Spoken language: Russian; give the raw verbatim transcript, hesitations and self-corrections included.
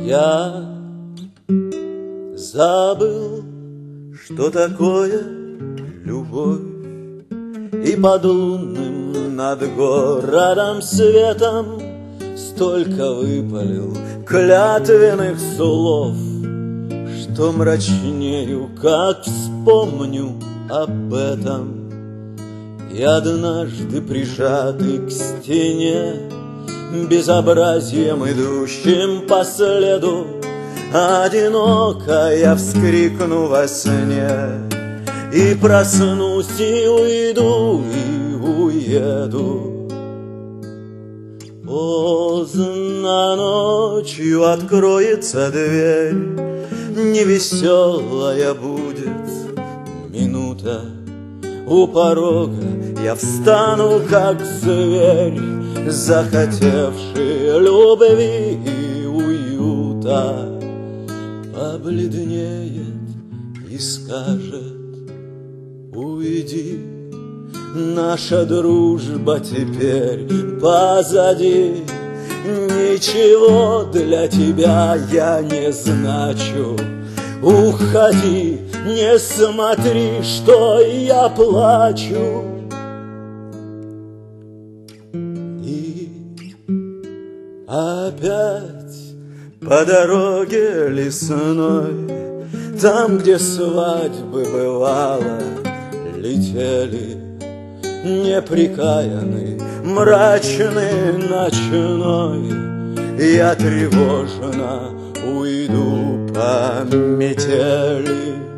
Я забыл, что такое любовь, и под лунным над городом светом столько выпалил клятвенных слов, что мрачнею, как вспомню об этом. И однажды прижатый к стене, безобразием идущим по следу, одиноко я вскрикну во сне, и проснусь, и уйду, и уеду. Поздно ночью откроется дверь, невеселая будет минута. У порога я встану, как зверь, захотевший любви и уюта. Побледнеет и скажет: уйди, наша дружба теперь позади. Ничего для тебя я не значу. Уходи, не смотри, что я плачу. И опять по дороге лесной, там, где свадьбы бывало летели, неприкаянный, мрачный, ночной, я тревожно уйду по метели.